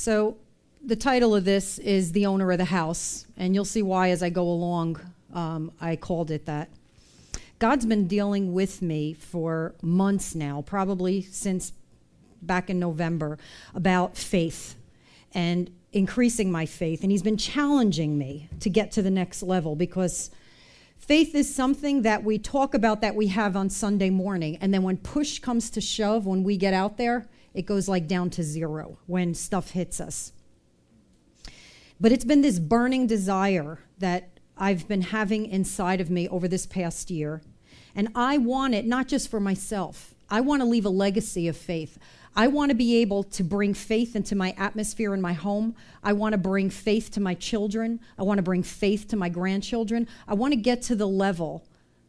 So the title of this is The Owner of the House, and you'll see why as I go along. I called it that. God's been dealing with me for months now, probably since back in November, about faith and increasing my faith. And he's been challenging me to get to the next level, because faith is something that we talk about, that we have on Sunday morning. And then when push comes to shove, when we get out there, it goes like down to zero when stuff hits us. But it's been this burning desire that I've been having inside of me over this past year. And I want it not just for myself. I want to leave a legacy of faith. I want to be able to bring faith into my atmosphere in my home. I want to bring faith to my children. I want to bring faith to my grandchildren. I want to get to the level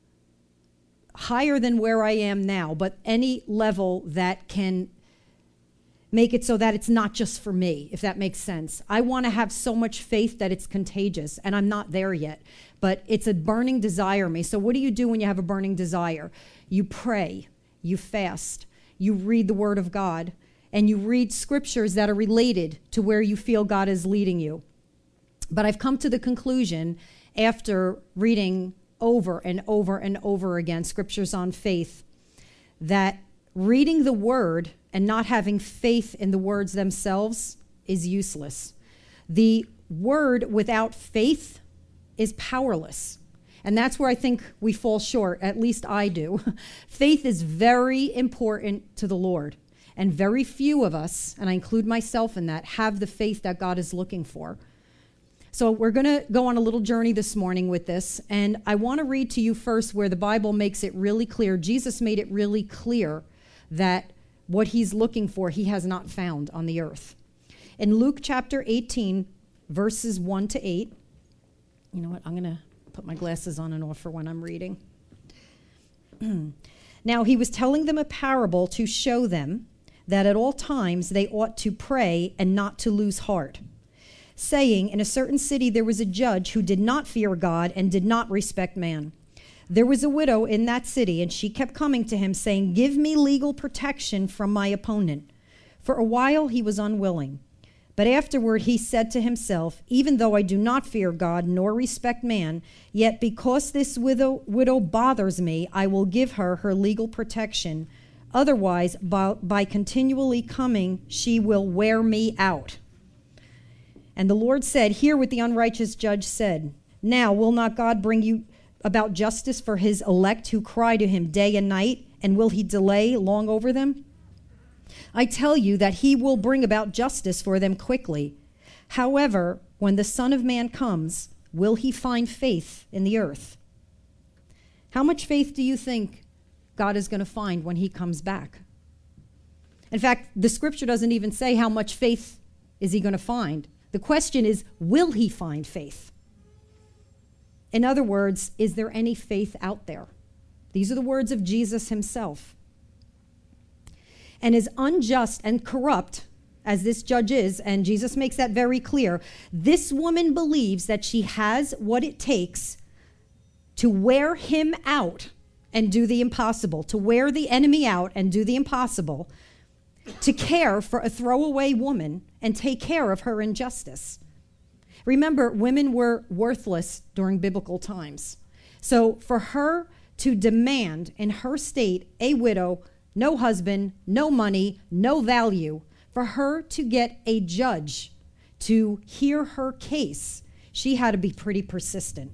higher than where I am now, but any level that can make it so that it's not just for me, if that makes sense. I want to have so much faith that it's contagious, and I'm not there yet, but it's a burning desire in me. So what do you do when you have a burning desire? You pray, you fast, you read the Word of God, and you read scriptures that are related to where you feel God is leading you. But I've come to the conclusion, after reading over and over and over again scriptures on faith, that reading the Word and not having faith in the words themselves is useless. The Word without faith is powerless. And that's where I think we fall short, at least I do. Faith is very important to the Lord. And very few of us, and I include myself in that, have the faith that God is looking for. So we're going to go on a little journey this morning with this. And I want to read to you first where the Bible makes it really clear. Jesus made it really clear that what he's looking for, he has not found on the earth. In Luke chapter 18, verses 1 to 8, you know what, I'm going to put my glasses on and off for when I'm reading. Now he was telling them a parable to show them that at all times they ought to pray and not to lose heart, saying, in a certain city there was a judge who did not fear God and did not respect man. There was a widow in that city, and she kept coming to him, saying, give me legal protection from my opponent. For a while he was unwilling. But afterward he said to himself, even though I do not fear God nor respect man, yet because this widow bothers me, I will give her her legal protection. Otherwise, by continually coming, she will wear me out. And the Lord said, hear what the unrighteous judge said. Now will not God bring you about justice for his elect who cry to him day and night, and will he delay long over them? I tell you that he will bring about justice for them quickly. However, when the Son of Man comes, will he find faith in the earth? How much faith do you think God is going to find when he comes back? In fact, the scripture doesn't even say how much faith is he going to find. The question is, will he find faith? In other words, is there any faith out there? These are the words of Jesus himself. And as unjust and corrupt as this judge is, and Jesus makes that very clear, this woman believes that she has what it takes to wear him out and do the impossible, to wear the enemy out and do the impossible, to care for a throwaway woman and take care of her injustice. Remember, women were worthless during biblical times. So for her to demand in her state a widow, no husband, no money, no value, for her to get a judge to hear her case, she had to be pretty persistent.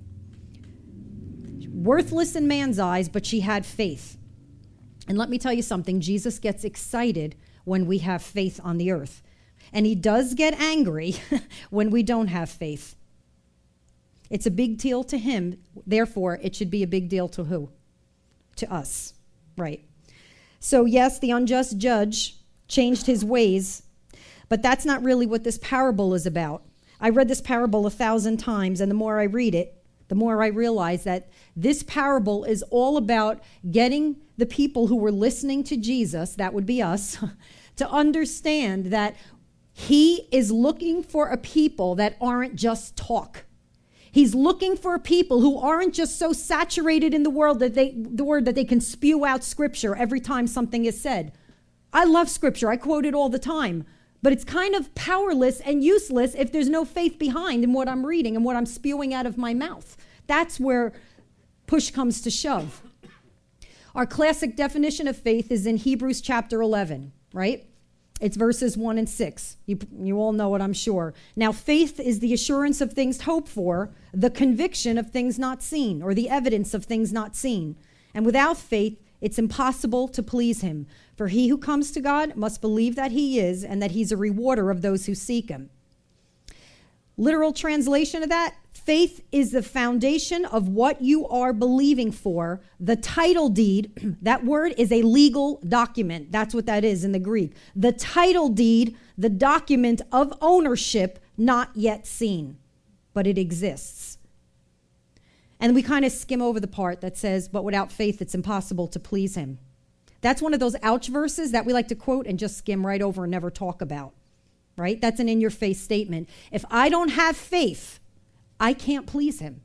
Worthless in man's eyes, but she had faith. And let me tell you something, Jesus gets excited when we have faith on the earth. And he does get angry when we don't have faith. It's a big deal to him. Therefore, it should be a big deal to who? To us, right? So yes, the unjust judge changed his ways, but that's not really what this parable is about. I read this parable 1,000 times, and the more I read it, the more I realize that this parable is all about getting the people who were listening to Jesus, that would be us, to understand that he is looking for a people that aren't just talk. He's looking for people who aren't just so saturated in the word that they can spew out scripture every time something is said. I love scripture. I quote it all the time. But it's kind of powerless and useless if there's no faith behind in what I'm reading and what I'm spewing out of my mouth. That's where push comes to shove. Our classic definition of faith is in Hebrews chapter 11, right? It's verses 1 and 6. You all know it, I'm sure. Now, faith is the assurance of things hoped for, the conviction of things not seen, or the evidence of things not seen. And without faith, it's impossible to please him. For he who comes to God must believe that he is, and that he's a rewarder of those who seek him. Literal translation of that, faith is the foundation of what you are believing for. The title deed, that word is a legal document. That's what that is in the Greek. The title deed, the document of ownership, not yet seen, but it exists. And we kind of skim over the part that says, but without faith, it's impossible to please him. That's one of those ouch verses that we like to quote and just skim right over and never talk about, right? That's an in-your-face statement. If I don't have faith, I can't please him.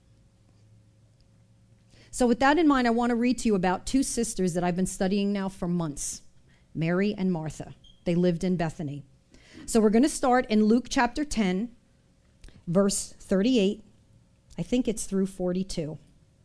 So with that in mind, I want to read to you about two sisters that I've been studying now for months, Mary and Martha. They lived in Bethany. So we're going to start in Luke chapter 10, verse 38. I think it's through 42.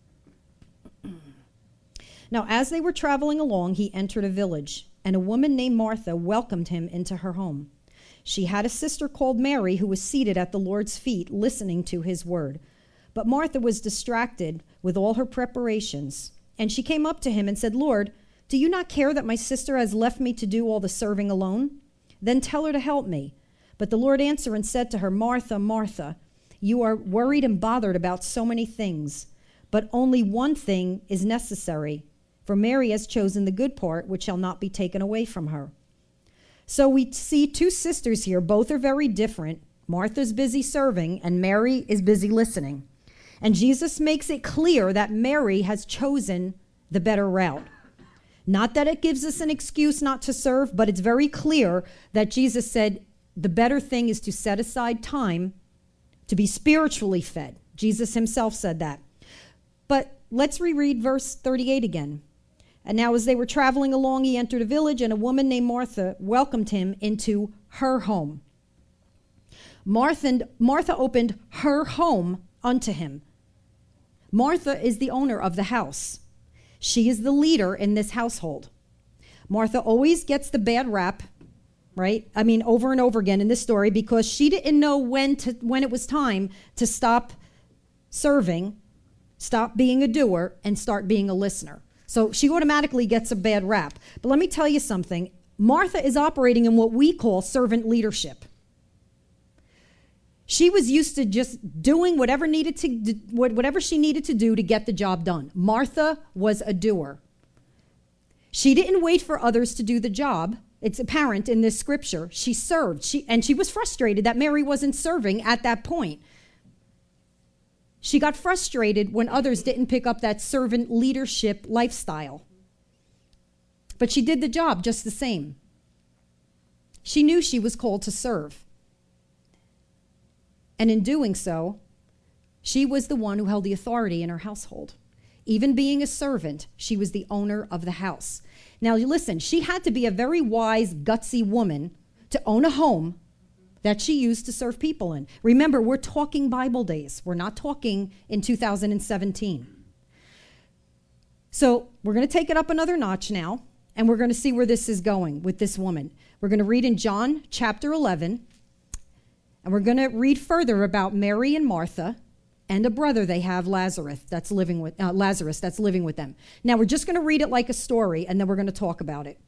Now, as they were traveling along, he entered a village, and a woman named Martha welcomed him into her home. She had a sister called Mary who was seated at the Lord's feet, listening to his word. But Martha was distracted with all her preparations, and she came up to him and said, "Lord, do you not care that my sister has left me to do all the serving alone? Then tell her to help me." But the Lord answered and said to her, "Martha, Martha, you are worried and bothered about so many things, but only one thing is necessary. For Mary has chosen the good part, which shall not be taken away from her." So we see two sisters here. Both are very different. Martha's busy serving, and Mary is busy listening. And Jesus makes it clear that Mary has chosen the better route. Not that it gives us an excuse not to serve, but it's very clear that Jesus said the better thing is to set aside time to be spiritually fed. Jesus himself said that. But let's reread verse 38 again. And now as they were traveling along, he entered a village, and a woman named Martha welcomed him into her home. Martha opened her home unto him. Martha is the owner of the house. She is the leader in this household. Martha always gets the bad rap, right? I mean, over and over again in this story, because she didn't know when it was time to stop serving, stop being a doer, and start being a listener. So she automatically gets a bad rap. But let me tell you something. Martha is operating in what we call servant leadership. She was used to just doing whatever she needed to do to get the job done. Martha was a doer. She didn't wait for others to do the job. It's apparent in this scripture. She served. She was frustrated that Mary wasn't serving at that point. She got frustrated when others didn't pick up that servant leadership lifestyle. But she did the job just the same. She knew she was called to serve. And in doing so, she was the one who held the authority in her household. Even being a servant, she was the owner of the house. Now, listen, she had to be a very wise, gutsy woman to own a home that she used to serve people in. Remember, we're talking Bible days. We're not talking in 2017. So we're going to take it up another notch now, and we're going to see where this is going with this woman. We're going to read in John chapter 11, and we're going to read further about Mary and Martha and a brother they have, Lazarus, that's living with them. Now, we're just going to read it like a story, and then we're going to talk about it.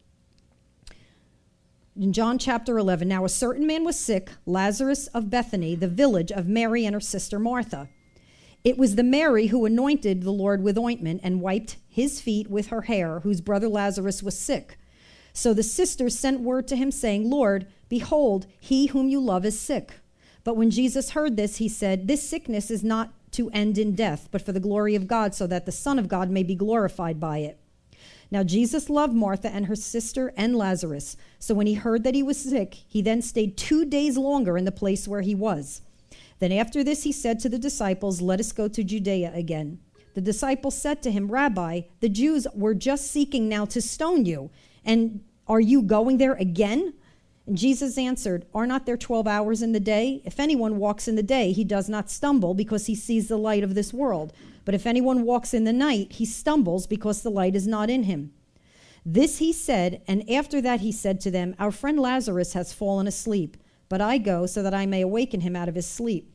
In John chapter 11, now a certain man was sick, Lazarus of Bethany, the village of Mary and her sister Martha. It was the Mary who anointed the Lord with ointment and wiped his feet with her hair, whose brother Lazarus was sick. So the sisters sent word to him, saying, "Lord, behold, he whom you love is sick." But when Jesus heard this, he said, "This sickness is not to end in death, but for the glory of God, so that the Son of God may be glorified by it." Now Jesus loved Martha and her sister and Lazarus. So when he heard that he was sick, he then stayed 2 days longer in the place where he was. Then after this he said to the disciples, "Let us go to Judea again." The disciples said to him, "Rabbi, the Jews were just seeking now to stone you, and are you going there again?" And Jesus answered, Are not there 12 hours in the day? If anyone walks in the day, he does not stumble because he sees the light of this world. But if anyone walks in the night, he stumbles because the light is not in him. This he said, and after that he said to them, Our friend Lazarus has fallen asleep, but I go so that I may awaken him out of his sleep.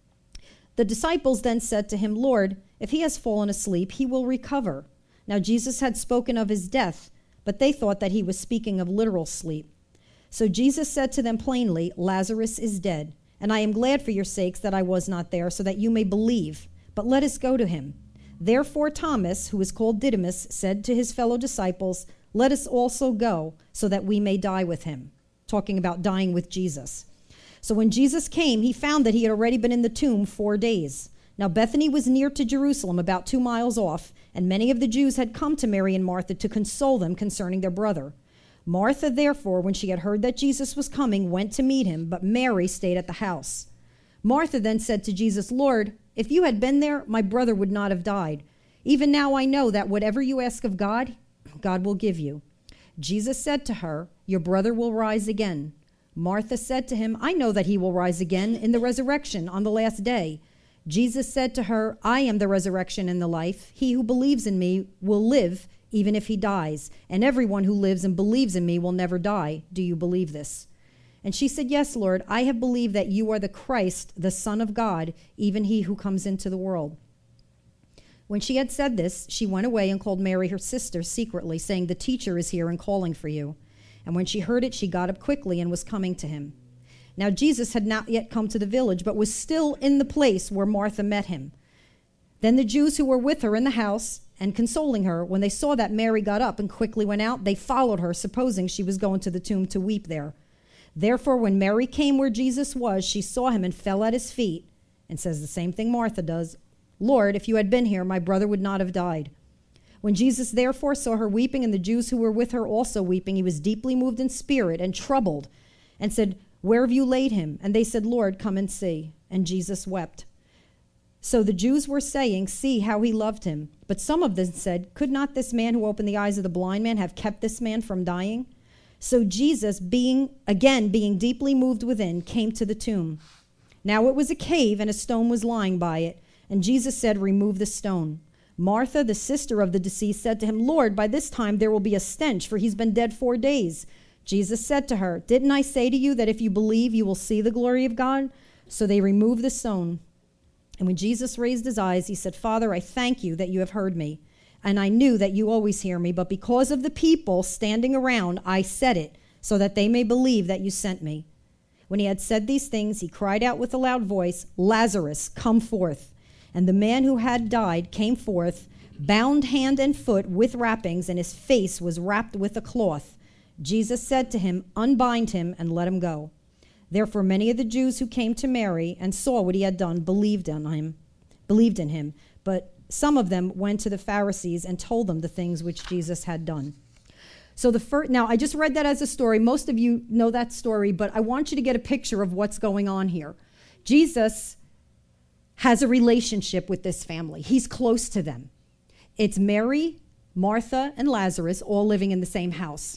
The disciples then said to him, Lord, if he has fallen asleep, he will recover. Now Jesus had spoken of his death, but they thought that he was speaking of literal sleep. So Jesus said to them plainly, Lazarus is dead, and I am glad for your sakes that I was not there, so that you may believe. But let us go to him. Therefore Thomas, who is called Didymus, said to his fellow disciples, Let us also go, so that we may die with him. Talking about dying with Jesus. So when Jesus came, he found that he had already been in the tomb 4 days. Now Bethany was near to Jerusalem, about 2 miles off, and many of the Jews had come to Mary and Martha to console them concerning their brother. Martha, therefore, when she had heard that Jesus was coming, went to meet him, but Mary stayed at the house. Martha then said to Jesus, Lord, if you had been there, my brother would not have died. Even now I know that whatever you ask of God, God will give you. Jesus said to her, Your brother will rise again. Martha said to him, I know that he will rise again in the resurrection on the last day. Jesus said to her, I am the resurrection and the life. He who believes in me will live even if he dies, and everyone who lives and believes in me will never die. Do you believe this? And she said, Yes, Lord, I have believed that you are the Christ, the Son of God, even he who comes into the world. When she had said this, she went away and called Mary, her sister, secretly, saying, The teacher is here and calling for you. And when she heard it, she got up quickly and was coming to him. Now Jesus had not yet come to the village, but was still in the place where Martha met him. Then the Jews who were with her in the house and consoling her, when they saw that Mary got up and quickly went out, they followed her, supposing she was going to the tomb to weep there. Therefore, when Mary came where Jesus was, she saw him and fell at his feet, and says the same thing Martha does, Lord, if you had been here, my brother would not have died. When Jesus therefore saw her weeping, and the Jews who were with her also weeping, he was deeply moved in spirit and troubled, and said, Where have you laid him? And they said, Lord, come and see. And Jesus wept. So the Jews were saying, See how he loved him. But some of them said, Could not this man who opened the eyes of the blind man have kept this man from dying? So Jesus, being deeply moved within, came to the tomb. Now it was a cave, and a stone was lying by it. And Jesus said, Remove the stone. Martha, the sister of the deceased, said to him, Lord, by this time there will be a stench, for he's been dead 4 days. Jesus said to her, Didn't I say to you that if you believe, you will see the glory of God? So they removed the stone. And when Jesus raised his eyes, he said, Father, I thank you that you have heard me. And I knew that you always hear me, but because of the people standing around, I said it, so that they may believe that you sent me. When he had said these things, he cried out with a loud voice, Lazarus, come forth. And the man who had died came forth, bound hand and foot with wrappings, and his face was wrapped with a cloth. Jesus said to him, Unbind him and let him go. Therefore many of the Jews who came to Mary and saw what he had done believed in him. But some of them went to the Pharisees and told them the things which Jesus had done. So now I just read that as a story. Most of you know that story, but I want you to get a picture of what's going on here. Jesus has a relationship with this family. He's close to them. It's Mary, Martha, and Lazarus all living in the same house.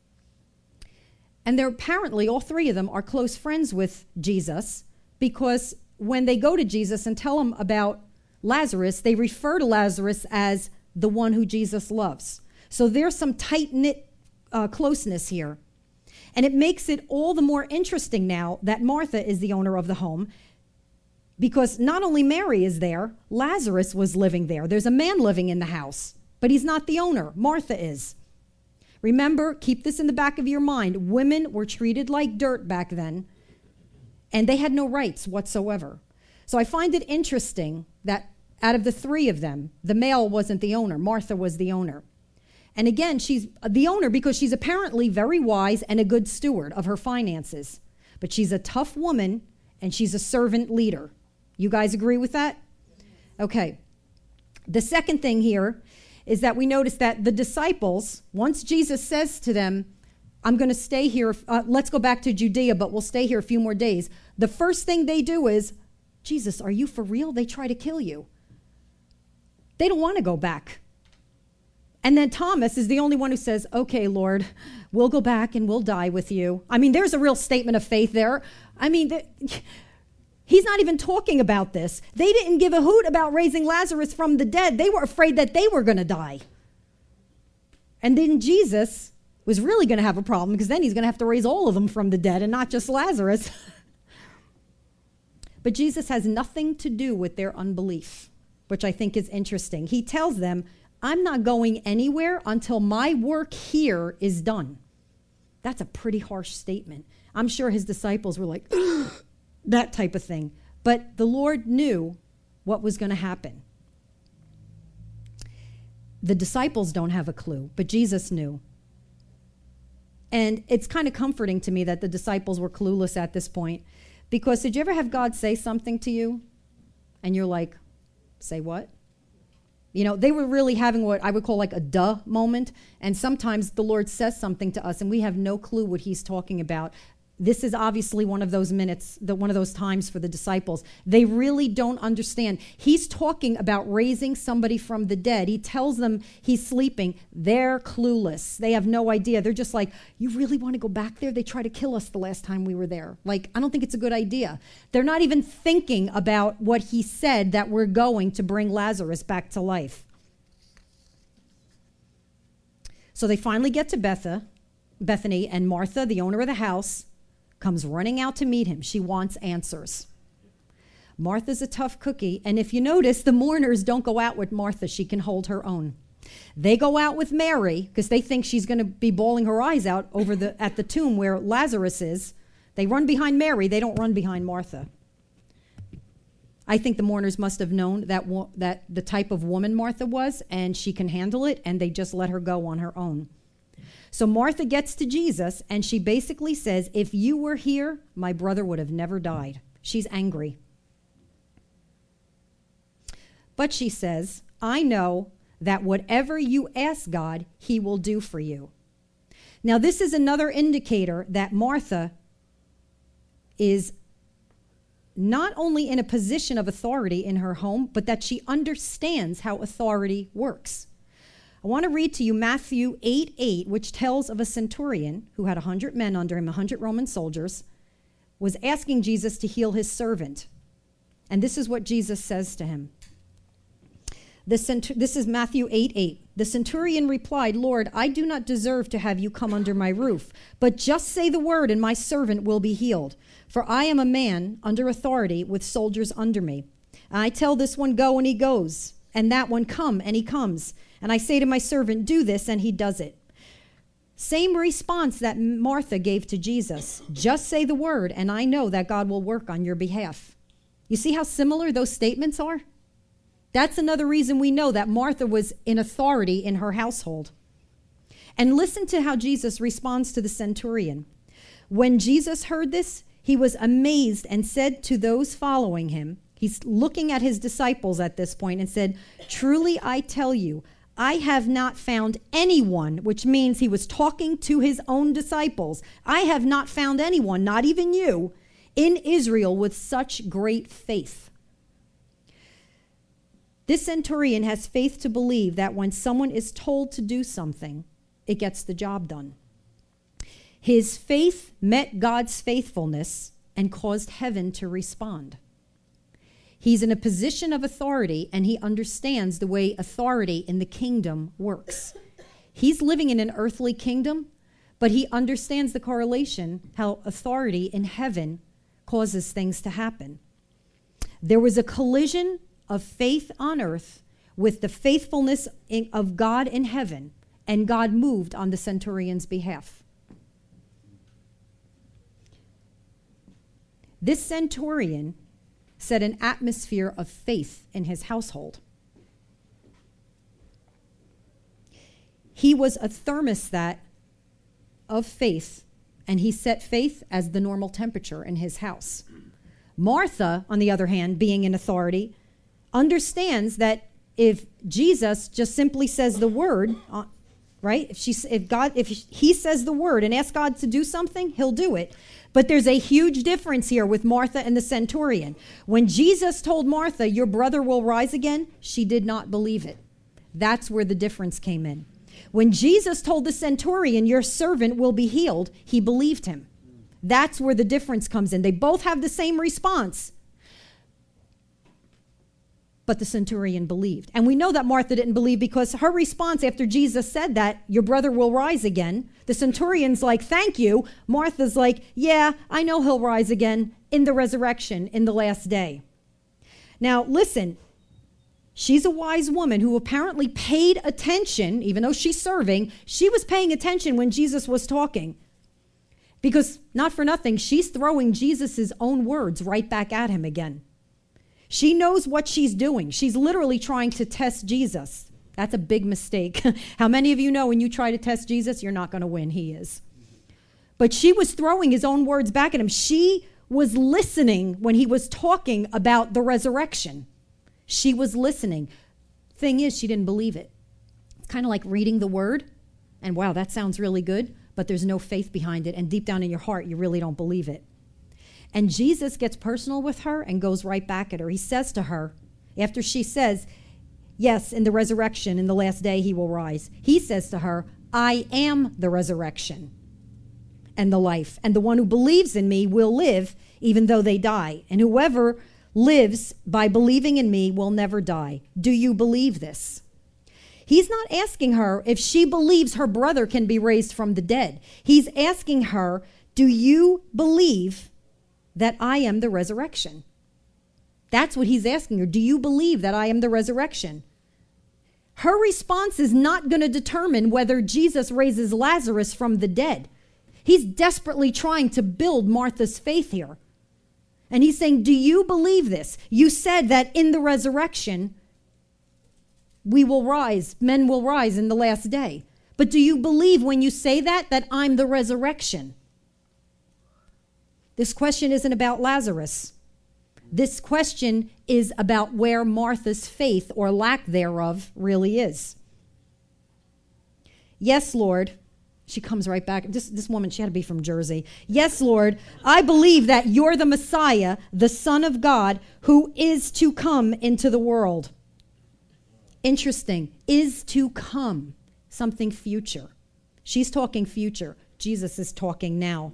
And they're apparently, all three of them are close friends with Jesus, because when they go to Jesus and tell him about Lazarus, they refer to Lazarus as the one who Jesus loves. So there's some tight-knit closeness here. And it makes it all the more interesting now that Martha is the owner of the home, because not only Mary is there, Lazarus was living there. There's a man living in the house, but he's not the owner. Martha is. Remember, keep this in the back of your mind. Women were treated like dirt back then, and they had no rights whatsoever. So I find it interesting that out of the three of them, the male wasn't the owner. Martha was the owner. And again, she's the owner because she's apparently very wise and a good steward of her finances. But she's a tough woman, and she's a servant leader. You guys agree with that? Okay. The second thing here is that we notice that the disciples, once Jesus says to them, I'm going to stay here, let's go back to Judea, but we'll stay here a few more days. The first thing they do is, Jesus, are you for real? They try to kill you. They don't want to go back. And then Thomas is the only one who says, okay, Lord, we'll go back and we'll die with you. I mean, there's a real statement of faith there. I mean, he's not even talking about this. They didn't give a hoot about raising Lazarus from the dead. They were afraid that they were going to die. And then Jesus was really going to have a problem because then he's going to have to raise all of them from the dead and not just Lazarus. But Jesus has nothing to do with their unbelief, which I think is interesting. He tells them, I'm not going anywhere until my work here is done. That's a pretty harsh statement. I'm sure his disciples were like, that type of thing. But the Lord knew what was going to happen. The disciples don't have a clue, but Jesus knew. And it's kind of comforting to me that the disciples were clueless at this point, because did you ever have God say something to you and you're like, say what? You know, they were really having what I would call like a duh moment. And sometimes the Lord says something to us and we have no clue what he's talking about. This is obviously one of those minutes, one of those times for the disciples. They really don't understand. He's talking about raising somebody from the dead. He tells them he's sleeping. They're clueless. They have no idea. They're just like, you really want to go back there? They tried to kill us the last time we were there. Like, I don't think it's a good idea. They're not even thinking about what he said, that we're going to bring Lazarus back to life. So they finally get to Bethany, and Martha, the owner of the house, comes running out to meet him. She wants answers. Martha's a tough cookie, and if you notice, the mourners don't go out with Martha. She can hold her own. They go out with Mary because they think she's going to be bawling her eyes out at the tomb where Lazarus is. They run behind Mary. They don't run behind Martha. I think the mourners must have known that the type of woman Martha was, and she can handle it, and they just let her go on her own. So Martha gets to Jesus, and she basically says, if you were here, my brother would have never died. She's angry. But she says, I know that whatever you ask God, he will do for you. Now, this is another indicator that Martha is not only in a position of authority in her home, but that she understands how authority works. I want to read to you Matthew 8:8, which tells of a centurion who had 100 men under him, 100 Roman soldiers, was asking Jesus to heal his servant. And this is what Jesus says to him. This is Matthew 8:8. The centurion replied, Lord, I do not deserve to have you come under my roof, but just say the word and my servant will be healed. For I am a man under authority with soldiers under me. And I tell this one, go, and he goes, and that one, come, and he comes. And I say to my servant, do this, and he does it. Same response that Martha gave to Jesus. Just say the word, and I know that God will work on your behalf. You see how similar those statements are? That's another reason we know that Martha was in authority in her household. And listen to how Jesus responds to the centurion. When Jesus heard this, he was amazed and said to those following him, he's looking at his disciples at this point and said, truly I tell you, I have not found anyone, which means he was talking to his own disciples. I have not found anyone, not even you, in Israel with such great faith. This centurion has faith to believe that when someone is told to do something, it gets the job done. His faith met God's faithfulness and caused heaven to respond. He's in a position of authority, and he understands the way authority in the kingdom works. He's living in an earthly kingdom, but he understands the correlation, how authority in heaven causes things to happen. There was a collision of faith on earth with the faithfulness of God in heaven, and God moved on the centurion's behalf. This centurion set an atmosphere of faith in his household. He was a thermostat of faith, and he set faith as the normal temperature in his house. Martha, on the other hand, being in authority, understands that if Jesus just simply says the word, right? If he says the word and asks God to do something, he'll do it. But there's a huge difference here with Martha and the centurion. When Jesus told Martha, your brother will rise again, she did not believe it. That's where the difference came in. When Jesus told the centurion, your servant will be healed, he believed him. That's where the difference comes in. They both have the same response. But the centurion believed. And we know that Martha didn't believe because her response after Jesus said that, your brother will rise again. The centurion's like, thank you. Martha's like, yeah, I know he'll rise again in the resurrection in the last day. Now, listen, she's a wise woman who apparently paid attention, even though she's serving, she was paying attention when Jesus was talking. Because, not for nothing, she's throwing Jesus' own words right back at him again. She knows what she's doing. She's literally trying to test Jesus. That's a big mistake. How many of you know when you try to test Jesus, you're not going to win? He is. But she was throwing his own words back at him. She was listening when he was talking about the resurrection. She was listening. Thing is, she didn't believe it. It's kind of like reading the word, and wow, that sounds really good, but there's no faith behind it, and deep down in your heart, you really don't believe it. And Jesus gets personal with her and goes right back at her. He says to her, after she says, yes, in the resurrection, in the last day he will rise. He says to her, I am the resurrection and the life. And the one who believes in me will live even though they die. And whoever lives by believing in me will never die. Do you believe this? He's not asking her if she believes her brother can be raised from the dead. He's asking her, do you believe that I am the resurrection? That's what he's asking her. Do you believe that I am the resurrection? Her response is not going to determine whether Jesus raises Lazarus from the dead. He's desperately trying to build Martha's faith here. And he's saying, do you believe this? You said that in the resurrection, we will rise, men will rise in the last day. But do you believe when you say that I'm the resurrection? This question isn't about Lazarus. This question is about where Martha's faith, or lack thereof, really is. Yes, Lord. She comes right back. This woman, she had to be from Jersey. Yes, Lord, I believe that you're the Messiah, the Son of God, who is to come into the world. Interesting. Is to come. Something future. She's talking future. Jesus is talking now.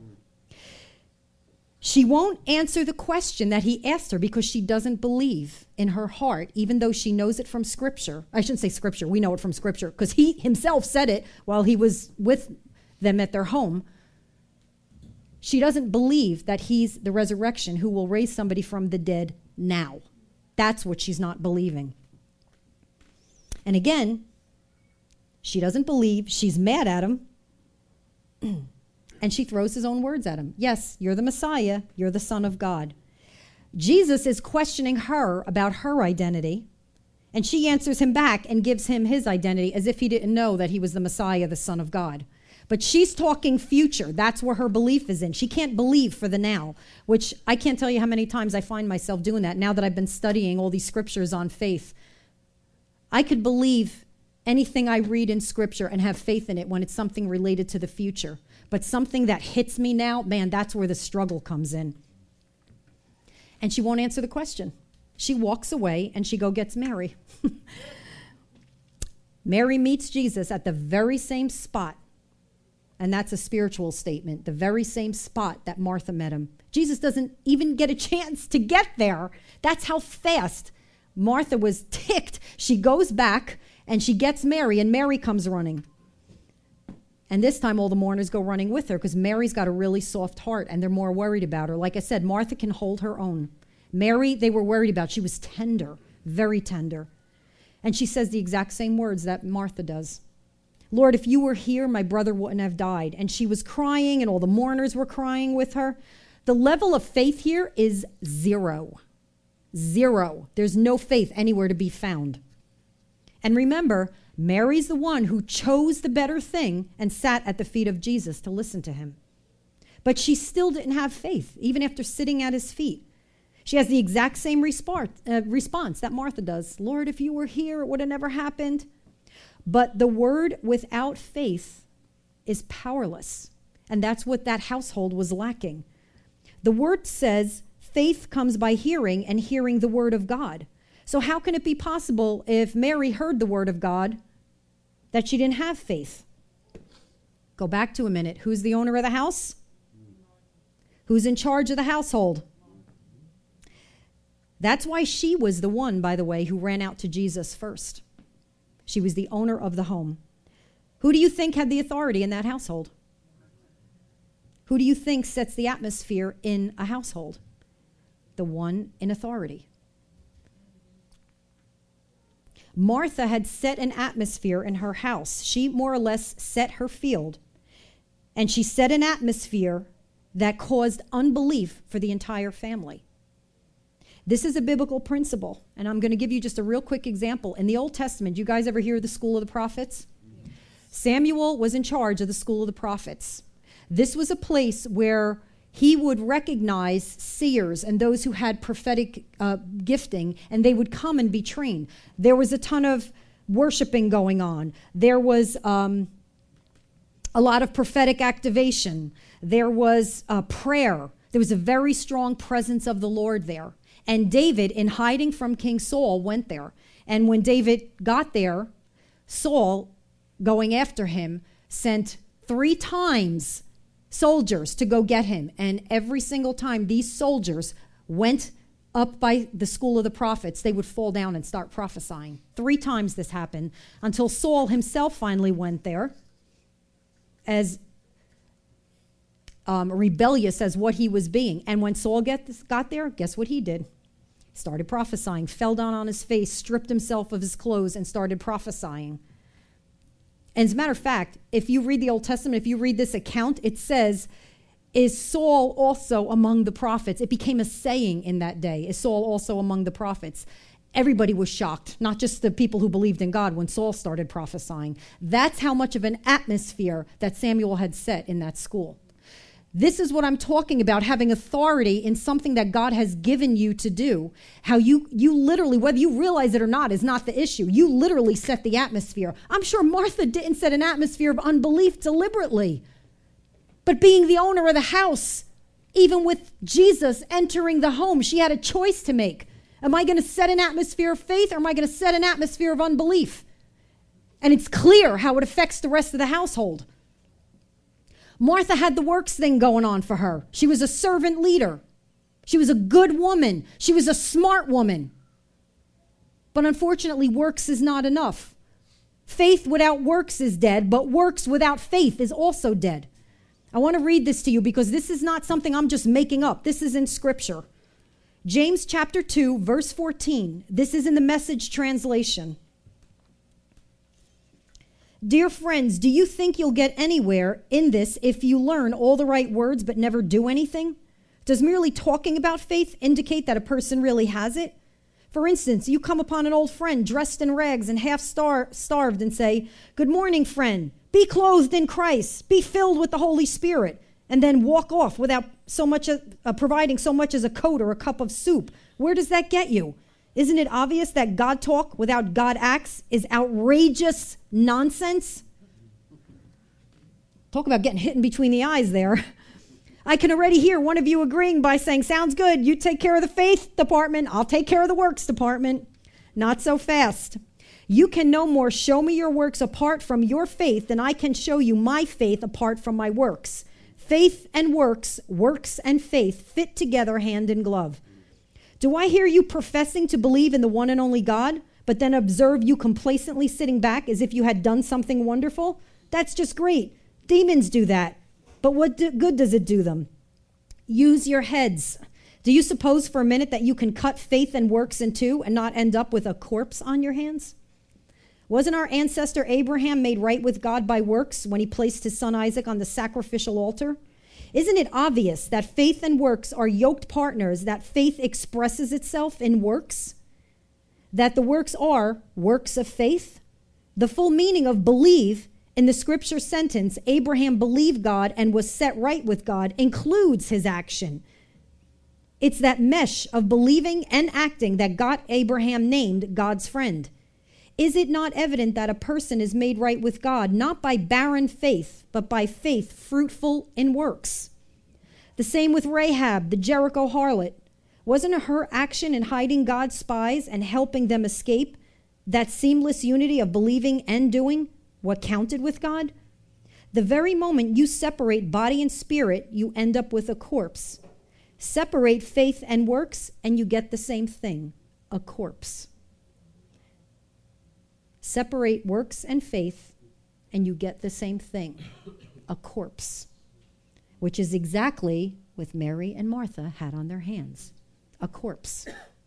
She won't answer the question that he asked her because she doesn't believe in her heart, even though she knows it from Scripture. I shouldn't say Scripture. We know it from Scripture because he himself said it while he was with them at their home. She doesn't believe that he's the resurrection who will raise somebody from the dead now. That's what she's not believing. And again, she doesn't believe. She's mad at him. And she throws his own words at him. Yes, you're the Messiah. You're the Son of God. Jesus is questioning her about her identity. And she answers him back and gives him his identity as if he didn't know that he was the Messiah, the Son of God. But she's talking future. That's where her belief is in. She can't believe for the now, which I can't tell you how many times I find myself doing that now that I've been studying all these scriptures on faith. I could believe anything I read in Scripture and have faith in it when it's something related to the future. But something that hits me now, man, that's where the struggle comes in. And she won't answer the question. She walks away and she gets Mary. Mary meets Jesus at the very same spot. And that's a spiritual statement. The very same spot that Martha met him. Jesus doesn't even get a chance to get there. That's how fast. Martha was ticked. She goes back and she gets Mary, and Mary comes running. And this time all the mourners go running with her because Mary's got a really soft heart and they're more worried about her. Like I said, Martha can hold her own. Mary, they were worried about. She was tender, very tender. And she says the exact same words that Martha does. Lord, if you were here, my brother wouldn't have died. And she was crying and all the mourners were crying with her. The level of faith here is zero. Zero. There's no faith anywhere to be found. And remember, Mary's the one who chose the better thing and sat at the feet of Jesus to listen to him. But she still didn't have faith, even after sitting at his feet. She has the exact same response that Martha does. Lord, if you were here, it would have never happened. But the word without faith is powerless. And that's what that household was lacking. The word says faith comes by hearing, and hearing the word of God. So how can it be possible if Mary heard the word of God that she didn't have faith. Go back to a minute. Who's the owner of the house? Who's in charge of the household? That's why she was the one, by the way, who ran out to Jesus first. She was the owner of the home. Who do you think had the authority in that household? Who do you think sets the atmosphere in a household? The one in authority. Martha had set an atmosphere in her house. She more or less set her field. And she set an atmosphere that caused unbelief for the entire family. This is a biblical principle, and I'm going to give you just a real quick example. In the Old Testament, you guys ever hear of the School of the Prophets? Samuel was in charge of the School of the Prophets. This was a place where he would recognize seers and those who had prophetic gifting, and they would come and be trained. There was a ton of worshiping going on. There was a lot of prophetic activation. There was prayer. There was a very strong presence of the Lord there. And David, in hiding from King Saul, went there. And when David got there, Saul, going after him, sent 3 times soldiers to go get him. And every single time these soldiers went up by the School of the Prophets, they would fall down and start prophesying. 3 times this happened until Saul himself finally went there, as rebellious as what he was being. And when Saul got there, guess what he did? Started prophesying, fell down on his face, stripped himself of his clothes, and started prophesying. And as a matter of fact, if you read the Old Testament, if you read this account, it says, is Saul also among the prophets? It became a saying in that day, is Saul also among the prophets? Everybody was shocked, not just the people who believed in God when Saul started prophesying. That's how much of an atmosphere that Samuel had set in that school. This is what I'm talking about, having authority in something that God has given you to do. How you literally, whether you realize it or not, is not the issue. You literally set the atmosphere. I'm sure Martha didn't set an atmosphere of unbelief deliberately. But being the owner of the house, even with Jesus entering the home, she had a choice to make. Am I going to set an atmosphere of faith, or am I going to set an atmosphere of unbelief? And it's clear how it affects the rest of the household. Martha had the works thing going on for her. She was a servant leader. She was a good woman. She was a smart woman. But unfortunately, works is not enough. Faith without works is dead, but works without faith is also dead. I want to read this to you because this is not something I'm just making up. This is in Scripture. James chapter 2, verse 14. This is in the Message translation. Dear friends, do you think you'll get anywhere in this if you learn all the right words but never do anything? Does merely talking about faith indicate that a person really has it? For instance, you come upon an old friend dressed in rags and half starved and say, "Good morning, friend. Be clothed in Christ. Be filled with the Holy Spirit," and then walk off without so much providing so much as a coat or a cup of soup. Where does that get you? Isn't it obvious that God talk without God acts is outrageous nonsense? Talk about getting hit in between the eyes there. I can already hear one of you agreeing by saying, "Sounds good. You take care of the faith department. I'll take care of the works department." Not so fast. You can no more show me your works apart from your faith than I can show you my faith apart from my works. Faith and works, works and faith fit together hand in glove. Do I hear you professing to believe in the one and only God, but then observe you complacently sitting back as if you had done something wonderful? That's just great. Demons do that. But what good does it do them? Use your heads. Do you suppose for a minute that you can cut faith and works in two and not end up with a corpse on your hands? Wasn't our ancestor Abraham made right with God by works when he placed his son Isaac on the sacrificial altar? Isn't it obvious that faith and works are yoked partners, that faith expresses itself in works? That the works are works of faith? The full meaning of believe in the scripture sentence, Abraham believed God and was set right with God, includes his action. It's that mesh of believing and acting that got Abraham named God's friend. Is it not evident that a person is made right with God, not by barren faith, but by faith fruitful in works? The same with Rahab, the Jericho harlot. Wasn't it her action in hiding God's spies and helping them escape, that seamless unity of believing and doing, what counted with God? The very moment you separate body and spirit, you end up with a corpse. Separate faith and works, and you get the same thing, a corpse. Separate works and faith, and you get the same thing, a corpse, which is exactly what Mary and Martha had on their hands, a corpse.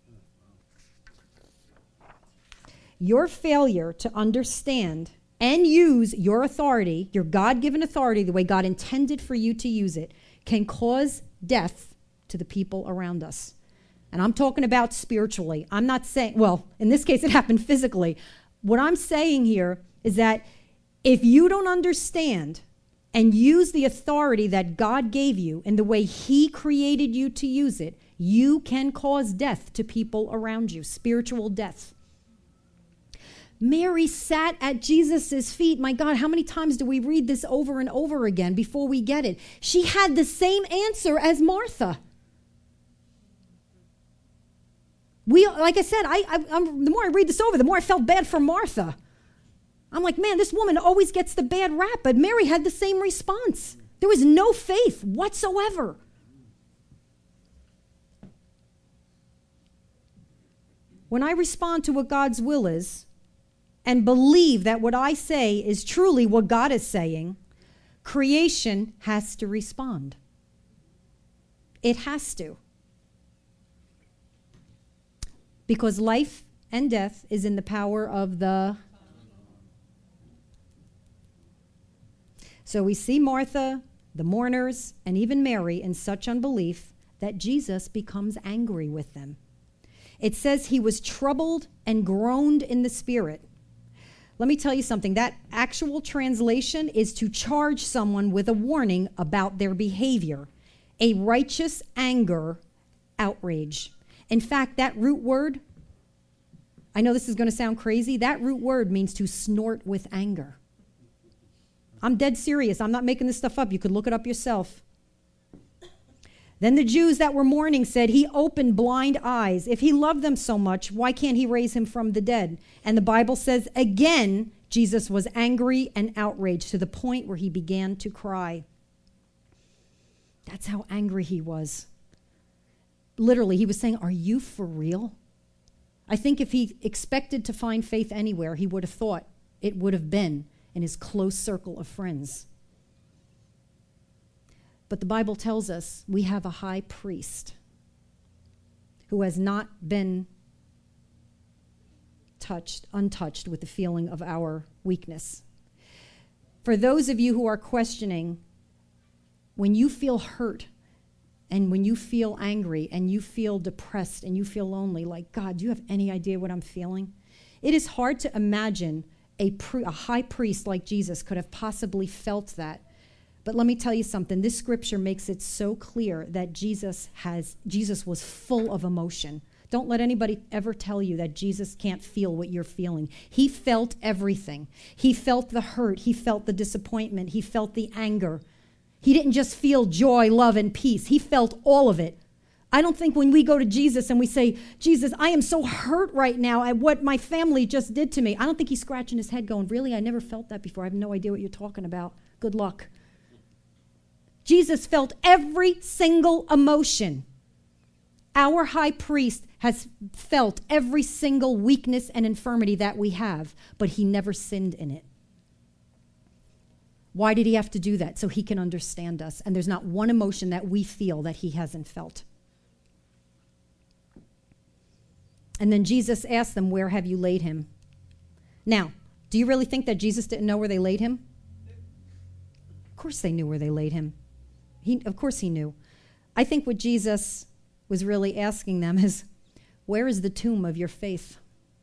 Your failure to understand and use your authority, your God-given authority, the way God intended for you to use it, can cause death to the people around us. And I'm talking about spiritually. I'm not saying, well, in this case, it happened physically. What I'm saying here is that if you don't understand and use the authority that God gave you in the way He created you to use it, you can cause death to people around you, spiritual death. Mary sat at Jesus' feet. My God, how many times do we read this over and over again before we get it? She had the same answer as Martha. Like I said, the more I read this over, the more I felt bad for Martha. I'm like, man, this woman always gets the bad rap, but Mary had the same response. There was no faith whatsoever. When I respond to what God's will is and believe that what I say is truly what God is saying, creation has to respond. It has to. Because life and death is in the power of the... So we see Martha, the mourners, and even Mary in such unbelief that Jesus becomes angry with them. It says he was troubled and groaned in the spirit. Let me tell you something. That actual translation is to charge someone with a warning about their behavior. A righteous anger, outrage. In fact, that root word, I know this is going to sound crazy, that root word means to snort with anger. I'm dead serious. I'm not making this stuff up. You could look it up yourself. Then the Jews that were mourning said, he opened blind eyes. If he loved them so much, why can't he raise him from the dead? And the Bible says, again, Jesus was angry and outraged to the point where he began to cry. That's how angry he was. Literally, he was saying, are you for real? I think if he expected to find faith anywhere, he would have thought it would have been in his close circle of friends. But the Bible tells us we have a high priest who has not been untouched with the feeling of our weakness. For those of you who are questioning, when you feel hurt and when you feel angry and you feel depressed and you feel lonely, like, God, do you have any idea what I'm feeling? It is hard to imagine a high priest like Jesus could have possibly felt that. But let me tell you something. This scripture makes it so clear that Jesus was full of emotion. Don't let anybody ever tell you that Jesus can't feel what you're feeling. He felt everything. He felt the hurt. He felt the disappointment. He felt the anger. He didn't just feel joy, love, and peace. He felt all of it. I don't think when we go to Jesus and we say, Jesus, I am so hurt right now at what my family just did to me. I don't think he's scratching his head going, really? I never felt that before. I have no idea what you're talking about. Good luck. Jesus felt every single emotion. Our high priest has felt every single weakness and infirmity that we have, but he never sinned in it. Why did he have to do that? So he can understand us. And there's not one emotion that we feel that he hasn't felt. And then Jesus asked them, where have you laid him? Now, do you really think that Jesus didn't know where they laid him? Of course they knew where they laid him. Of course he knew. I think what Jesus was really asking them is, where is the tomb of your faith?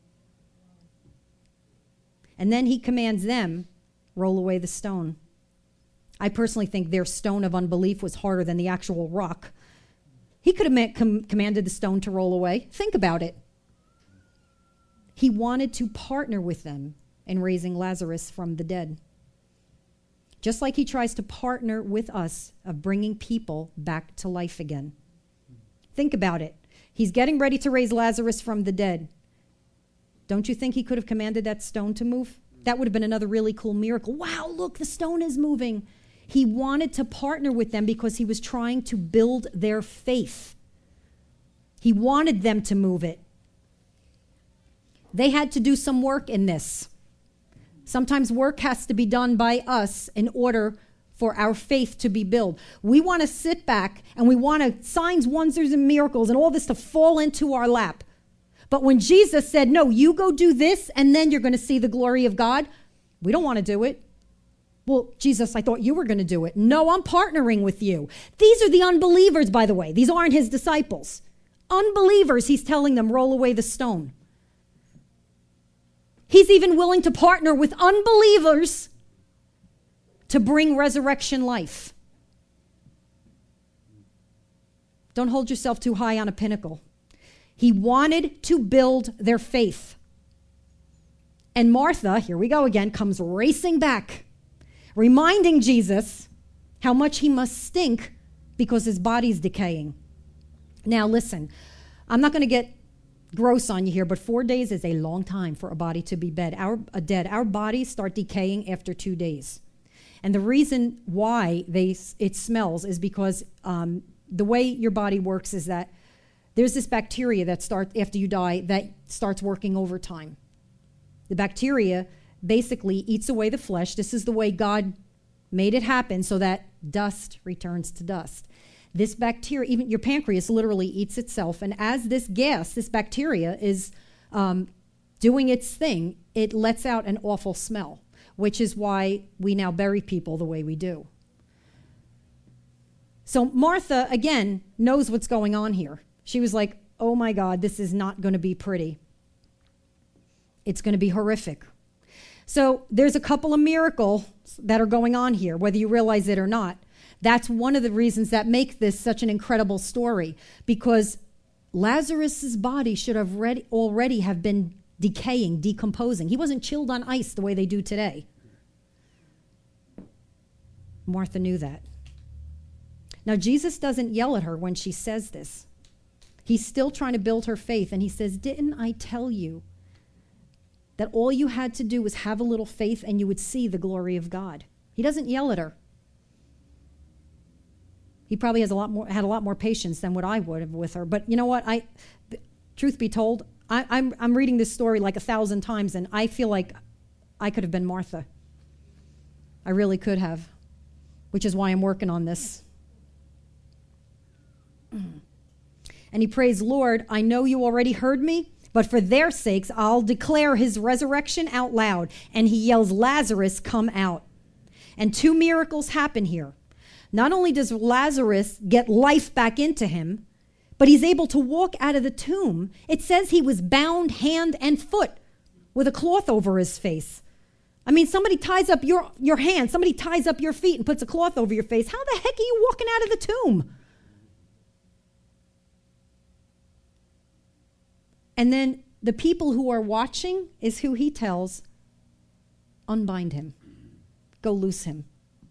And then he commands them, roll away the stone. I personally think their stone of unbelief was harder than the actual rock. He could have commanded the stone to roll away. Think about it. He wanted to partner with them in raising Lazarus from the dead. Just like he tries to partner with us of bringing people back to life again. Think about it. He's getting ready to raise Lazarus from the dead. Don't you think he could have commanded that stone to move? That would have been another really cool miracle. Wow, look, the stone is moving. He wanted to partner with them because he was trying to build their faith. He wanted them to move it. They had to do some work in this. Sometimes work has to be done by us in order for our faith to be built. We want to sit back and we want signs, wonders, and miracles and all this to fall into our lap. But when Jesus said, no, you go do this and then you're going to see the glory of God, we don't want to do it. Well, Jesus, I thought you were going to do it. No, I'm partnering with you. These are the unbelievers, by the way. These aren't his disciples. Unbelievers, he's telling them, roll away the stone. He's even willing to partner with unbelievers to bring resurrection life. Don't hold yourself too high on a pinnacle. He wanted to build their faith. And Martha, here we go again, comes racing back, reminding Jesus how much he must stink because his body's decaying. Now listen, I'm not going to get gross on you here, but 4 days is a long time for a body to be dead. Our bodies start decaying after 2 days. And the reason why it smells is because the way your body works is that there's this bacteria that starts after you die that starts working overtime. The bacteria basically eats away the flesh. This is the way God made it happen so that dust returns to dust. This bacteria, even your pancreas literally eats itself. And as this bacteria is doing its thing, it lets out an awful smell, which is why we now bury people the way we do. So Martha, again, knows what's going on here. She was like, oh my God, this is not going to be pretty. It's going to be horrific. So there's a couple of miracles that are going on here, whether you realize it or not. That's one of the reasons that make this such an incredible story, because Lazarus's body should have already have been decaying, decomposing. He wasn't chilled on ice the way they do today. Martha knew that. Now, Jesus doesn't yell at her when she says this. He's still trying to build her faith, and he says, didn't I tell you that all you had to do was have a little faith and you would see the glory of God? He doesn't yell at her. He probably had a lot more patience than what I would have with her. But you know what? Truth be told, I'm reading this story like 1,000 times, and I feel like I could have been Martha. I really could have, which is why I'm working on this. And he prays, Lord, I know you already heard me, but for their sakes, I'll declare his resurrection out loud. And he yells, Lazarus, come out. And 2 miracles happen here. Not only does Lazarus get life back into him, but he's able to walk out of the tomb. It says he was bound hand and foot with a cloth over his face. I mean, somebody ties up your hand, somebody ties up your feet and puts a cloth over your face. How the heck are you walking out of the tomb? And then the people who are watching is who he tells, unbind him, go loose him.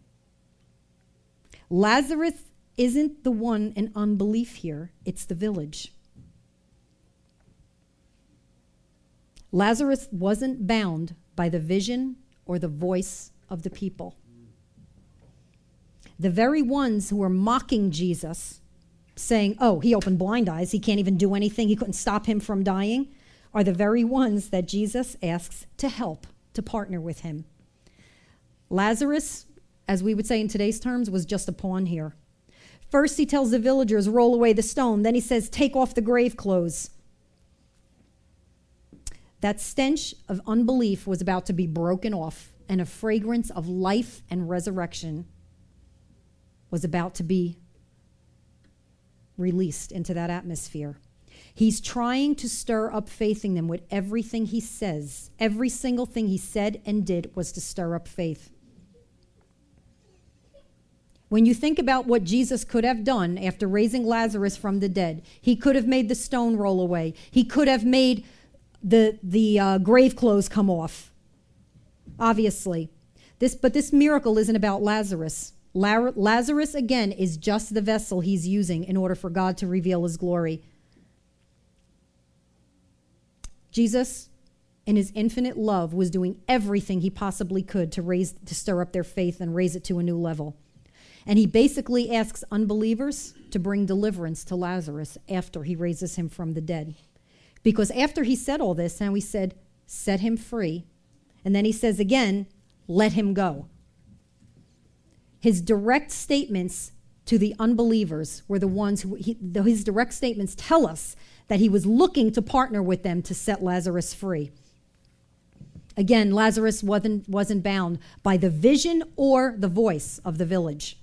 Lazarus isn't the one in unbelief here, it's the village. Lazarus wasn't bound by the vision or the voice of the people. The very ones who were mocking Jesus, saying, oh, he opened blind eyes, he can't even do anything, he couldn't stop him from dying, are the very ones that Jesus asks to help, to partner with him. Lazarus, as we would say in today's terms, was just a pawn here. First, he tells the villagers, roll away the stone. Then he says, take off the grave clothes. That stench of unbelief was about to be broken off, and a fragrance of life and resurrection was about to be released into that atmosphere. He's trying to stir up faith in them with everything he says. Every single thing he said and did was to stir up faith. When you think about what Jesus could have done after raising Lazarus from the dead, he could have made the stone roll away. He could have made the grave clothes come off, obviously. But this miracle isn't about Lazarus. Lazarus, again, is just the vessel he's using in order for God to reveal his glory. Jesus in his infinite love, was doing everything he possibly could to stir up their faith and raise it to a new level. And he basically asks unbelievers to bring deliverance to Lazarus after he raises him from the dead. Because after he said all this, and he said, set him free, and then he says again, let him go. His direct statements to the unbelievers were the ones who, his direct statements tell us that he was looking to partner with them to set Lazarus free. Again, Lazarus wasn't bound by the vision or the voice of the village.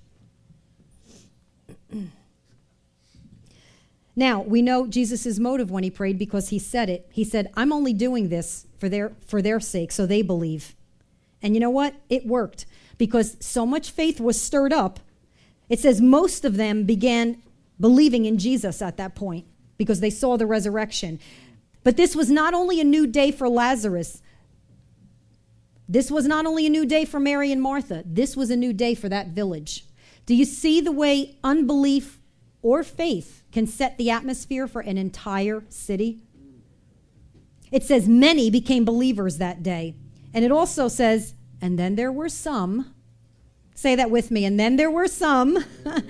Now, we know Jesus' motive when he prayed because he said it. He said, I'm only doing this for their sake, so they believe. And you know what? It worked because so much faith was stirred up. It says most of them began believing in Jesus at that point because they saw the resurrection. But this was not only a new day for Lazarus. This was not only a new day for Mary and Martha. This was a new day for that village. Do you see the way unbelief or faith can set the atmosphere for an entire city? It says many became believers that day. And it also says, and then there were some. Say that with me. And then there were some.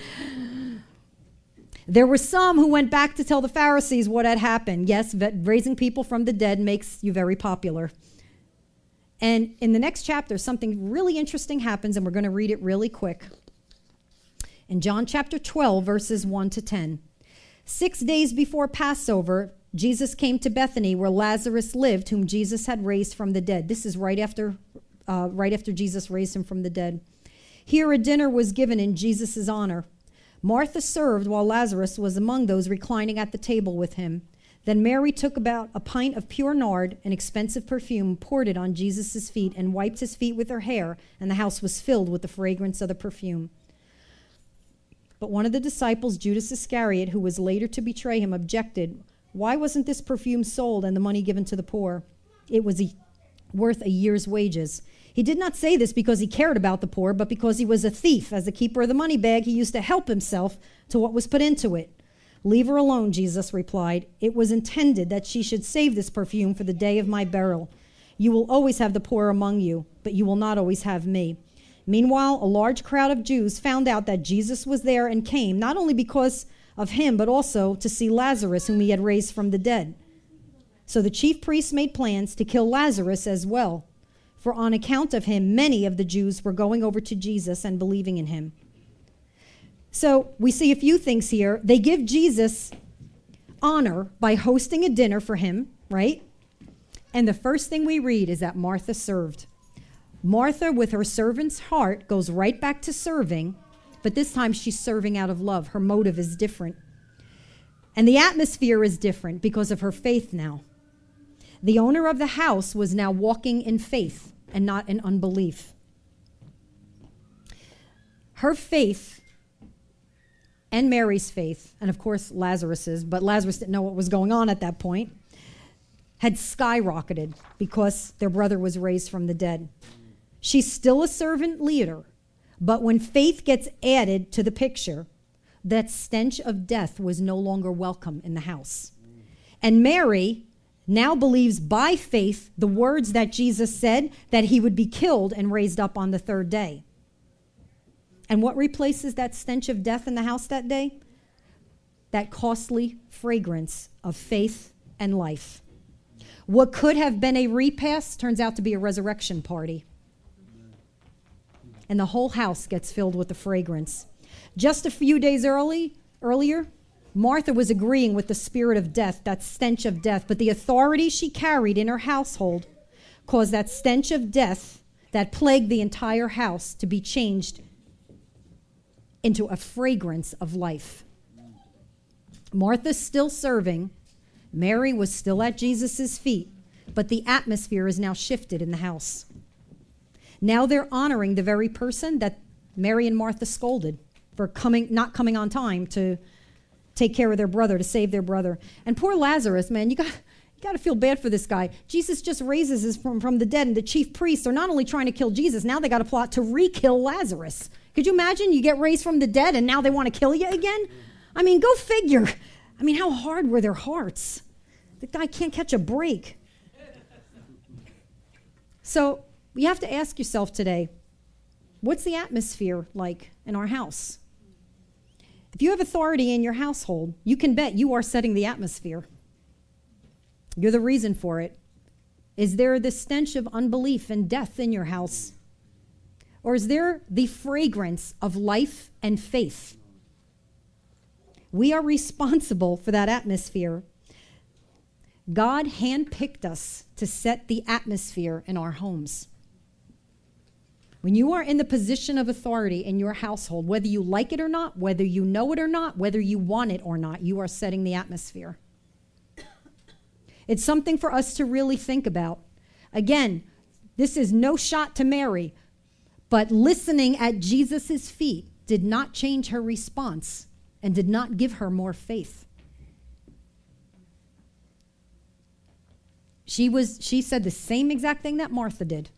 There were some who went back to tell the Pharisees what had happened. Yes, raising people from the dead makes you very popular. And in the next chapter, something really interesting happens, and we're going to read it really quick. In John chapter 12, verses 1 to 10. 6 days before Passover, Jesus came to Bethany where Lazarus lived, whom Jesus had raised from the dead. This is right after Jesus raised him from the dead. Here a dinner was given in Jesus' honor. Martha served while Lazarus was among those reclining at the table with him. Then Mary took about a pint of pure nard, an expensive perfume, poured it on Jesus' feet, and wiped his feet with her hair, and the house was filled with the fragrance of the perfume. But one of the disciples, Judas Iscariot, who was later to betray him, objected, "Why wasn't this perfume sold and the money given to the poor? It was worth a year's wages." He did not say this because he cared about the poor, but because he was a thief. As the keeper of the money bag, he used to help himself to what was put into it. "Leave her alone," Jesus replied. "It was intended that she should save this perfume for the day of my burial. You will always have the poor among you, but you will not always have me." Meanwhile, a large crowd of Jews found out that Jesus was there and came, not only because of him, but also to see Lazarus, whom he had raised from the dead. So the chief priests made plans to kill Lazarus as well, for on account of him, many of the Jews were going over to Jesus and believing in him. So we see a few things here. They give Jesus honor by hosting a dinner for him, right? And the first thing we read is that Martha served. Martha, with her servant's heart, goes right back to serving, but this time she's serving out of love. Her motive is different. And the atmosphere is different because of her faith now. The owner of the house was now walking in faith and not in unbelief. Her faith and Mary's faith, and of course Lazarus's, but Lazarus didn't know what was going on at that point, had skyrocketed because their brother was raised from the dead. She's still a servant leader, but when faith gets added to the picture, that stench of death was no longer welcome in the house. And Mary now believes by faith the words that Jesus said, that he would be killed and raised up on the third day. And what replaces that stench of death in the house that day? That costly fragrance of faith and life. What could have been a repast turns out to be a resurrection party. And the whole house gets filled with the fragrance. Just a few days earlier, Martha was agreeing with the spirit of death, that stench of death, but the authority she carried in her household caused that stench of death that plagued the entire house to be changed into a fragrance of life. Martha's still serving. Mary was still at Jesus' feet, but the atmosphere is now shifted in the house. Now they're honoring the very person that Mary and Martha scolded for not coming on time to take care of their brother, to save their brother. And poor Lazarus, man, you got to feel bad for this guy. Jesus just raises us from the dead, and the chief priests are not only trying to kill Jesus, now they got a plot to re-kill Lazarus. Could you imagine? You get raised from the dead, and now they want to kill you again? I mean, go figure. I mean, how hard were their hearts? The guy can't catch a break. So you have to ask yourself today, what's the atmosphere like in our house? If you have authority in your household, you can bet you are setting the atmosphere. You're the reason for it. Is there the stench of unbelief and death in your house? Or is there the fragrance of life and faith? We are responsible for that atmosphere. God handpicked us to set the atmosphere in our homes. When you are in the position of authority in your household, whether you like it or not, whether you know it or not, whether you want it or not, you are setting the atmosphere. It's something for us to really think about. Again, this is no shot to Mary, but listening at Jesus' feet did not change her response and did not give her more faith. She said the same exact thing that Martha did.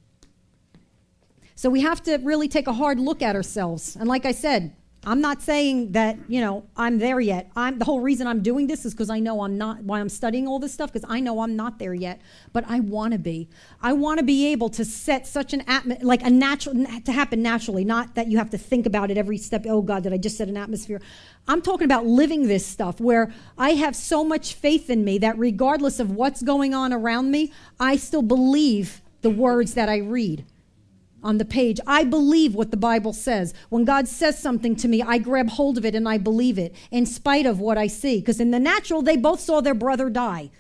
So we have to really take a hard look at ourselves. And like I said, I'm not saying that, I'm there yet. The whole reason I'm doing this is because I know I'm not, why I'm studying all this stuff, because I know I'm not there yet. But I want to be. I want to be able to set such an to happen naturally, not that you have to think about it every step. Oh God, did I just set an atmosphere? I'm talking about living this stuff where I have so much faith in me that regardless of what's going on around me, I still believe the words that I read on the page. I believe what the Bible says. When God says something to me, I grab hold of it and I believe it in spite of what I see. Because in the natural, they both saw their brother die.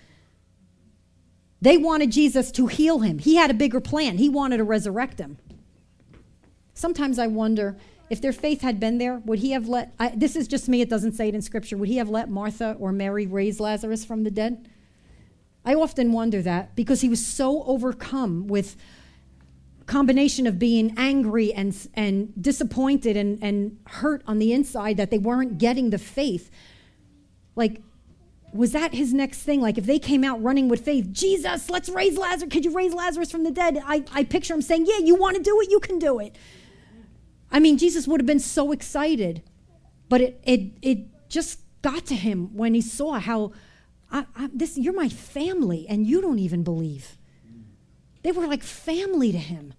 They wanted Jesus to heal him. He had a bigger plan. He wanted to resurrect him. Sometimes I wonder if their faith had been there, would he have this is just me, it doesn't say it in Scripture, would he have let Martha or Mary raise Lazarus from the dead? I often wonder that because he was so overcome with combination of being angry and disappointed and hurt on the inside that they weren't getting the faith. Like, was that his next thing? Like, if they came out running with faith, Jesus, let's raise Lazarus. Could you raise Lazarus from the dead? I picture him saying, yeah, you want to do it? You can do it. I mean, Jesus would have been so excited. But it just got to him when he saw how, you're my family, and you don't even believe. They were like family to him.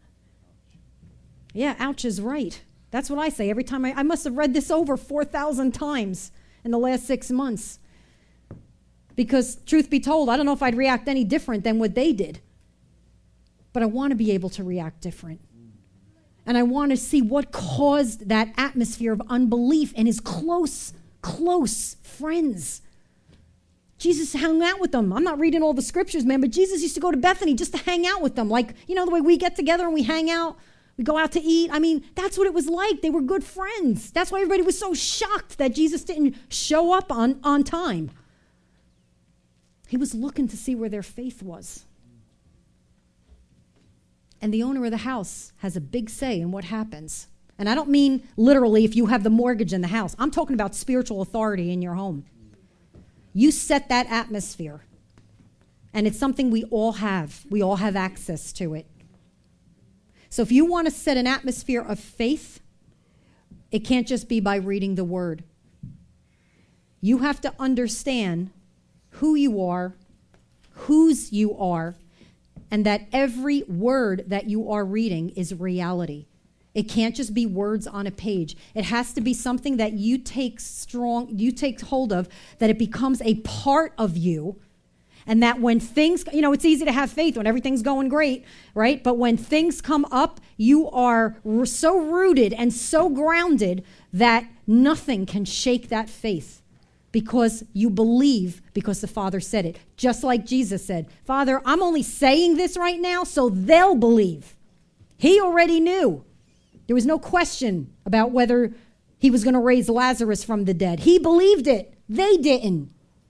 Yeah, ouch is right. That's what I say every time. I must have read this over 4,000 times in the last 6 months. Because, truth be told, I don't know if I'd react any different than what they did. But I want to be able to react different. And I want to see what caused that atmosphere of unbelief in his close friends. Jesus hung out with them. I'm not reading all the scriptures, man, but Jesus used to go to Bethany just to hang out with them. Like, the way we get together and we hang out, we go out to eat. I mean, that's what it was like. They were good friends. That's why everybody was so shocked that Jesus didn't show up on time. He was looking to see where their faith was. And the owner of the house has a big say in what happens. And I don't mean literally if you have the mortgage in the house. I'm talking about spiritual authority in your home. You set that atmosphere. And it's something we all have. We all have access to it. So if you want to set an atmosphere of faith, it can't just be by reading the word. You have to understand who you are, whose you are, and that every word that you are reading is reality. It can't just be words on a page. It has to be something that you take hold of, that it becomes a part of you, and that when things, it's easy to have faith when everything's going great, right? But when things come up, you are so rooted and so grounded that nothing can shake that faith because you believe because the Father said it. Just like Jesus said, Father, I'm only saying this right now so they'll believe. He already knew. There was no question about whether he was going to raise Lazarus from the dead. He believed it. They didn't.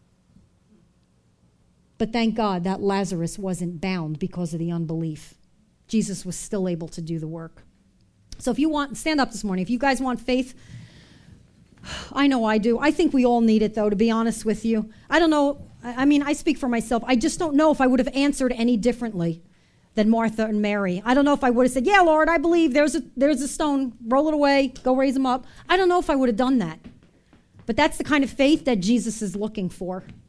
But thank God that Lazarus wasn't bound because of the unbelief. Jesus was still able to do the work. So if you want, stand up this morning. If you guys want faith, I know I do. I think we all need it, though, to be honest with you. I don't know. I mean, I speak for myself. I just don't know if I would have answered any differently than Martha and Mary. I don't know if I would have said, yeah, Lord, I believe there's a stone. Roll it away. Go raise him up. I don't know if I would have done that. But that's the kind of faith that Jesus is looking for.